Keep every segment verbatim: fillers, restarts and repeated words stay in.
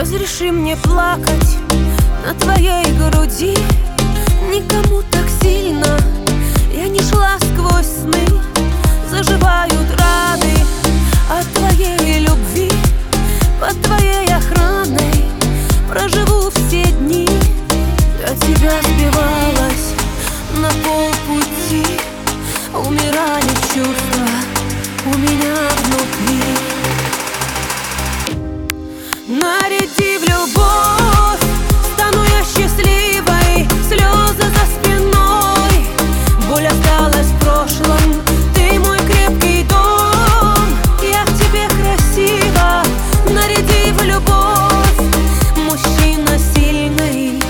Разреши мне плакать на твоей груди. Никому так сильно я не шла сквозь сны. Заживают раны от твоей любви. Под твоей охраной проживу все дни. Я тебя сбивалась на полпути. Умирали чувства у меня внутри. Наряди в любовь, стану я счастливой. Слезы за спиной, боль осталась в прошлом. Ты мой крепкий дом, я в тебе красива. Наряди в любовь, мужчина сильный.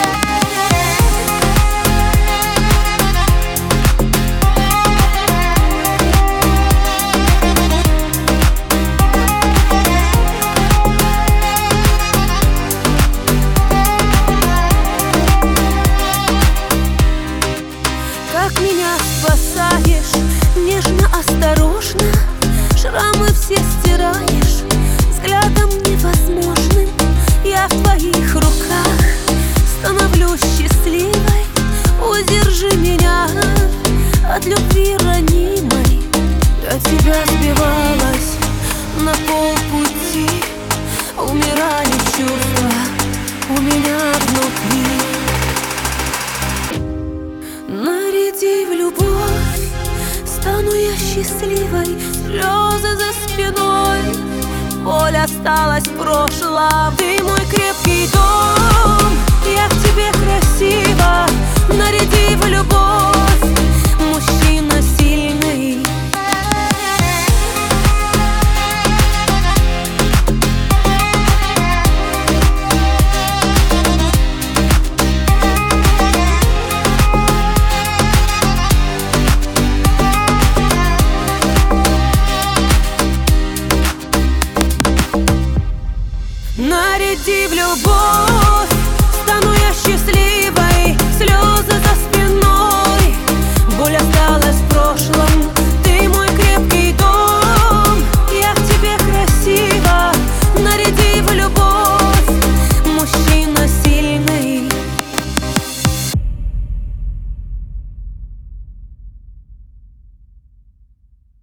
Как меня спасаешь, нежно, осторожно. Шрамы все стираешь взглядом невозможным. Я в твоих руках становлюсь счастливой. Удержи меня от любви ранимой. Я тебя сбивалась на полпути. Умирали чувства у меня внутри. Наряди в любовь, стану я счастливой. Слезы за спиной, боль осталась в прошлом. Ты мой крепкий дом, я в тебе красива. Наряди в любовь, мужчина сильный. Наряди в любовь.